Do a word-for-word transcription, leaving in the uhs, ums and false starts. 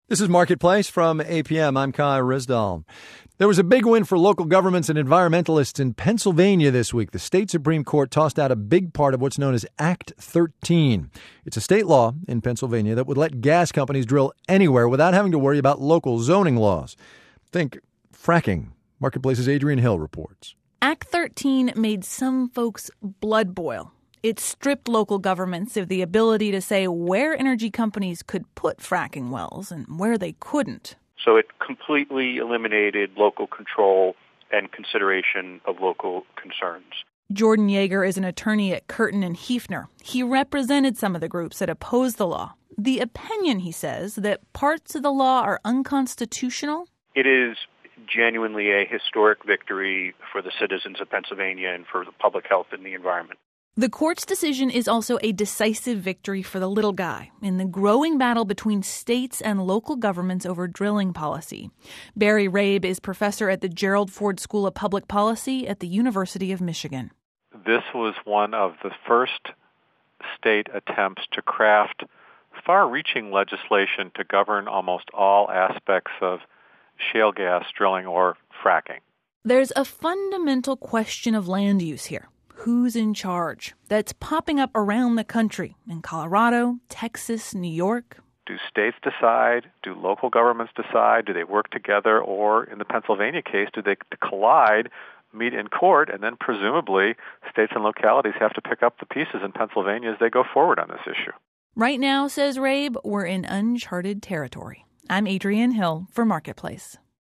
This is Marketplace from A P M. I'm Kai Ryssdal. There was a big win for local governments and environmentalists in Pennsylvania this week. The state Supreme Court tossed out a big part of what's known as Act thirteen. It's a state law in Pennsylvania that would let gas companies drill anywhere without having to worry about local zoning laws. Think fracking. Marketplace's Adrian Hill reports. Act thirteen made some folks' blood boil. It stripped local governments of the ability to say where energy companies could put fracking wells and where they couldn't. So it completely eliminated local control and consideration of local concerns. Jordan Yeager is an attorney at Curtin and Hefner. He represented some of the groups that opposed the law. The opinion, he says, that parts of the law are unconstitutional. It is genuinely a historic victory for the citizens of Pennsylvania and for the public health and the environment. The court's decision is also a decisive victory for the little guy in the growing battle between states and local governments over drilling policy. Barry Rabe is professor at the Gerald Ford School of Public Policy at the University of Michigan. This was one of the first state attempts to craft far-reaching legislation to govern almost all aspects of shale gas drilling or fracking. There's a fundamental question of land use here. Who's in charge? That's popping up around the country in Colorado, Texas, New York. Do states decide? Do local governments decide? Do they work together? Or in the Pennsylvania case, do they collide, meet in court, and then presumably states and localities have to pick up the pieces in Pennsylvania as they go forward on this issue? Right now, says Rabe, we're in uncharted territory. I'm Adrian Hill for Marketplace.